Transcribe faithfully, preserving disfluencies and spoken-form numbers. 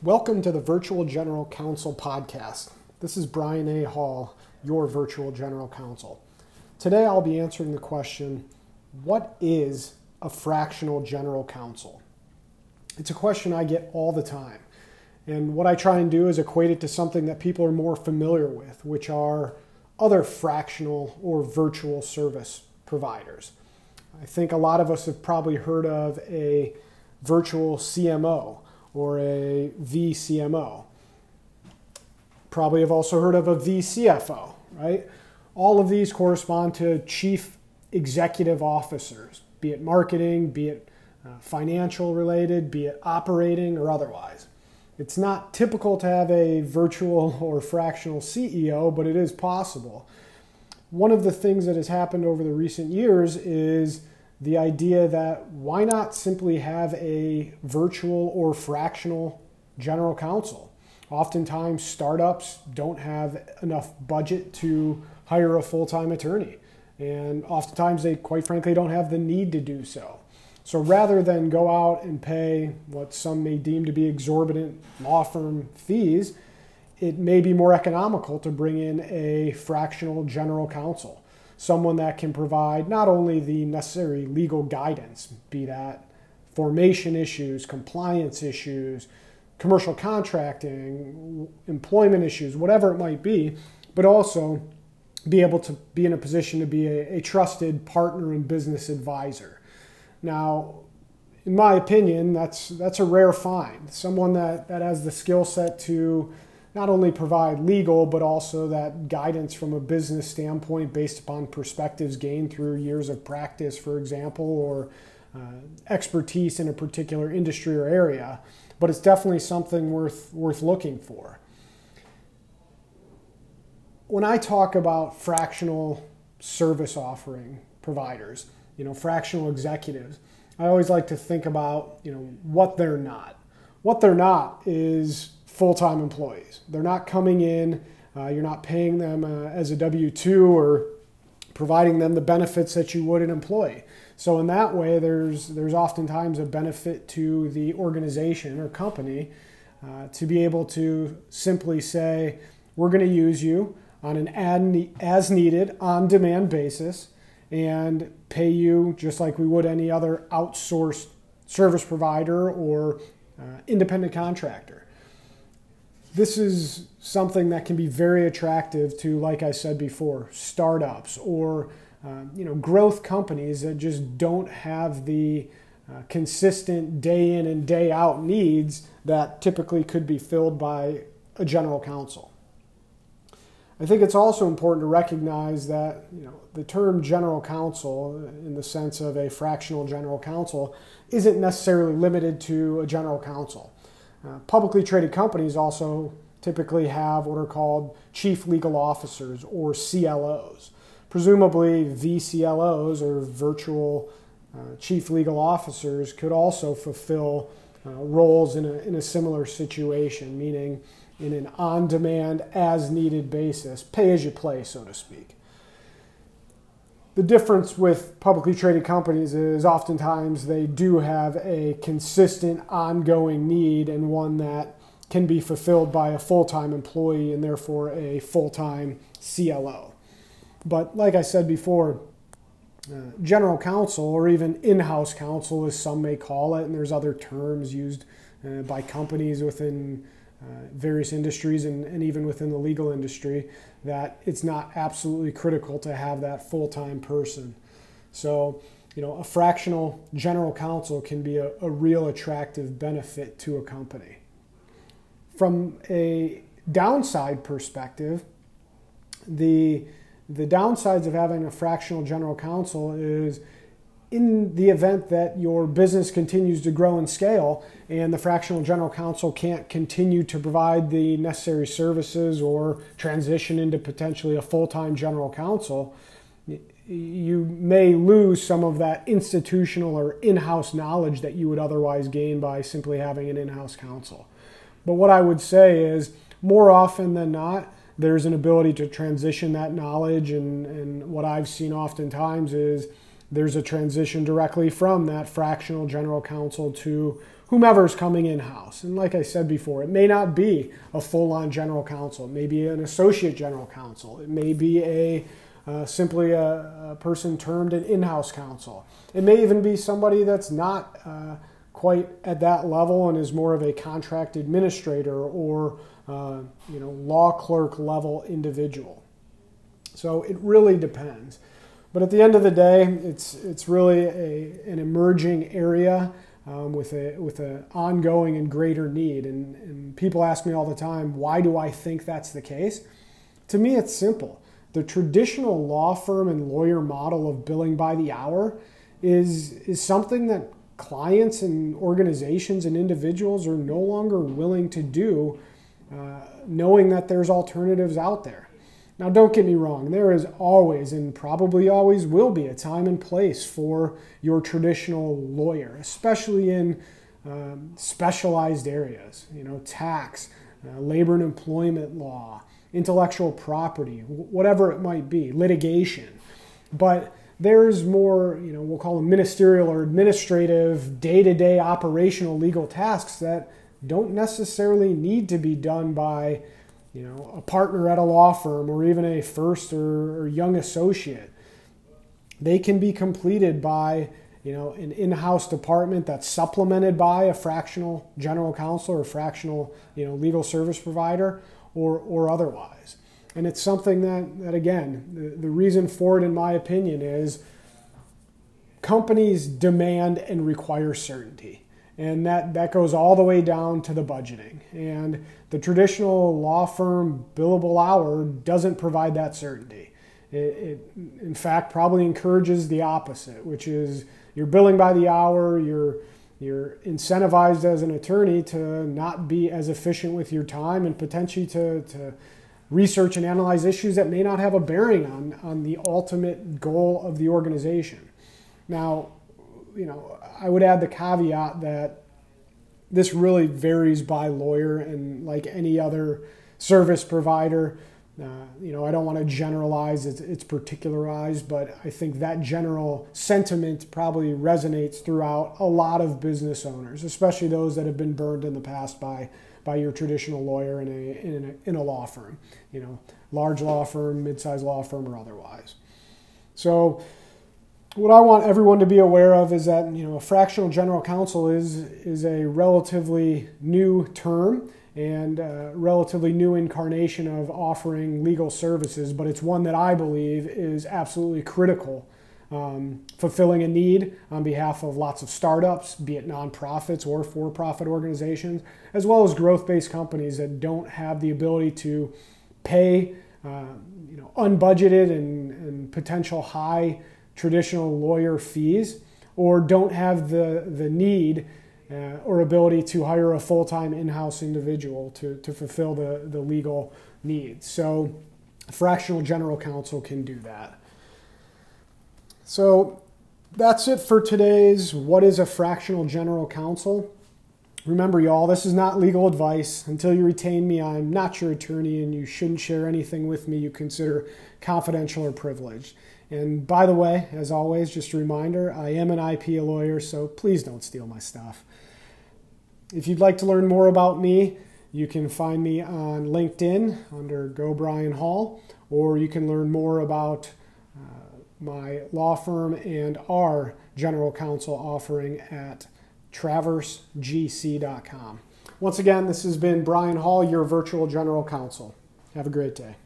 Welcome to the Virtual General Counsel podcast. This is Brian A. Hall, your Virtual General Counsel. Today I'll be answering the question, what is a fractional general counsel? It's a question I get all the time. And what I try and do is equate it to something that people are more familiar with, which are other fractional or virtual service providers. I think a lot of us have probably heard of a virtual C M O or a V C M O. Probably have also heard of a V C F O, right? All of these correspond to chief executive officers, be it marketing, be it uh, financial related, be it operating or otherwise. It's not typical to have a virtual or fractional C E O, but it is possible. One of the things that has happened over the recent years is the idea that why not simply have a virtual or fractional general counsel? Oftentimes, startups don't have enough budget to hire a full-time attorney, and oftentimes they, quite frankly, don't have the need to do so. So rather than go out and pay what some may deem to be exorbitant law firm fees, it may be more economical to bring in a fractional general counsel, someone that can provide not only the necessary legal guidance, be that formation issues, compliance issues, commercial contracting, employment issues, whatever it might be, but also be able to be in a position to be a, a trusted partner and business advisor. Now, in my opinion, that's that's a rare find. Someone that, that has the skill set to not only provide legal, but also that guidance from a business standpoint based upon perspectives gained through years of practice, for example, or uh, expertise in a particular industry or area. But it's definitely something worth worth looking for. When I talk about fractional service offering providers, you know, fractional executives, I always like to think about, you know, what they're not. What they're not is full-time employees. They're not coming in, uh, you're not paying them uh, as a W two or providing them the benefits that you would an employee. So in that way, there's there's oftentimes a benefit to the organization or company uh, to be able to simply say, we're going to use you on an as-needed, on-demand basis and pay you just like we would any other outsourced service provider or uh, independent contractor. This is something that can be very attractive to, like I said before, startups or uh, you know, growth companies that just don't have the uh, consistent day in and day out needs that typically could be filled by a general counsel. I think it's also important to recognize that, you know, the term general counsel, in the sense of a fractional general counsel, isn't necessarily limited to a general counsel. Uh, publicly traded companies also typically have what are called chief legal officers or C L Os. Presumably V C L Os or virtual uh, chief legal officers could also fulfill uh, roles in a, in a similar situation, meaning in an on-demand, as-needed basis, pay-as-you-play, so to speak. The difference with publicly traded companies is oftentimes they do have a consistent, ongoing need and one that can be fulfilled by a full-time employee and therefore a full-time C L O. But like I said before, uh, general counsel or even in-house counsel, as some may call it, and there's other terms used uh, by companies within Uh, various industries and, and even within the legal industry, that it's not absolutely critical to have that full-time person. So, you know, a fractional general counsel can be a, a real attractive benefit to a company. From a downside perspective, the the downsides of having a fractional general counsel is, in the event that your business continues to grow and scale and the fractional general counsel can't continue to provide the necessary services or transition into potentially a full-time general counsel, you may lose some of that institutional or in-house knowledge that you would otherwise gain by simply having an in-house counsel. But what I would say is, more often than not, there's an ability to transition that knowledge, and, and what I've seen oftentimes is there's a transition directly from that fractional general counsel to whomever's coming in-house. And like I said before, it may not be a full-on general counsel. It may be an associate general counsel. It may be a uh, simply a, a person termed an in-house counsel. It may even be somebody that's not uh, quite at that level and is more of a contract administrator or uh, you know, law clerk level individual. So it really depends. But at the end of the day, it's it's really a, an emerging area um, with a with an ongoing and greater need. And, and people ask me all the time, why do I think that's the case? To me, it's simple. The traditional law firm and lawyer model of billing by the hour is, is something that clients and organizations and individuals are no longer willing to do, uh, knowing that there's alternatives out there. Now, don't get me wrong, there is always and probably always will be a time and place for your traditional lawyer, especially in um, specialized areas, you know, tax, uh, labor and employment law, intellectual property, whatever it might be, litigation. But there's more, you know, we'll call them ministerial or administrative, day-to-day operational legal tasks that don't necessarily need to be done by, you know, a partner at a law firm or even a first or, or young associate. They can be completed by, you know, an in-house department that's supplemented by a fractional general counsel or fractional, you know, legal service provider or or otherwise. And it's something that, that again, the, the reason for it, in my opinion, is companies demand and require certainty. And that, that goes all the way down to the budgeting. And the traditional law firm billable hour doesn't provide that certainty. It, it, in fact, probably encourages the opposite, which is you're billing by the hour, you're, you're incentivized as an attorney to not be as efficient with your time and potentially to, to research and analyze issues that may not have a bearing on, on the ultimate goal of the organization. Now, you know, I would add the caveat that this really varies by lawyer, and like any other service provider, uh, you know, I don't want to generalize, it's, it's particularized, but I think that general sentiment probably resonates throughout a lot of business owners, especially those that have been burned in the past by by your traditional lawyer in a in a, in a law firm, you know, large law firm, mid-sized law firm, or otherwise. So what I want everyone to be aware of is that, you know, a fractional general counsel is is a relatively new term and a relatively new incarnation of offering legal services, but it's one that I believe is absolutely critical, um, fulfilling a need on behalf of lots of startups, be it nonprofits or for-profit organizations, as well as growth-based companies that don't have the ability to pay, uh, you know, unbudgeted and, and potential high traditional lawyer fees, or don't have the, the need uh, or ability to hire a full-time in-house individual to, to fulfill the, the legal needs. So a fractional general counsel can do that. So that's it for today's What is a Fractional General Counsel? Remember, y'all, this is not legal advice. Until you retain me, I'm not your attorney, and you shouldn't share anything with me you consider confidential or privileged. And by the way, as always, just a reminder, I am an I P lawyer, so please don't steal my stuff. If you'd like to learn more about me, you can find me on LinkedIn under Go Brian Hall, or you can learn more about uh, my law firm and our general counsel offering at traverse g c dot com. Once again, this has been Brian Hall, your virtual general counsel. Have a great day.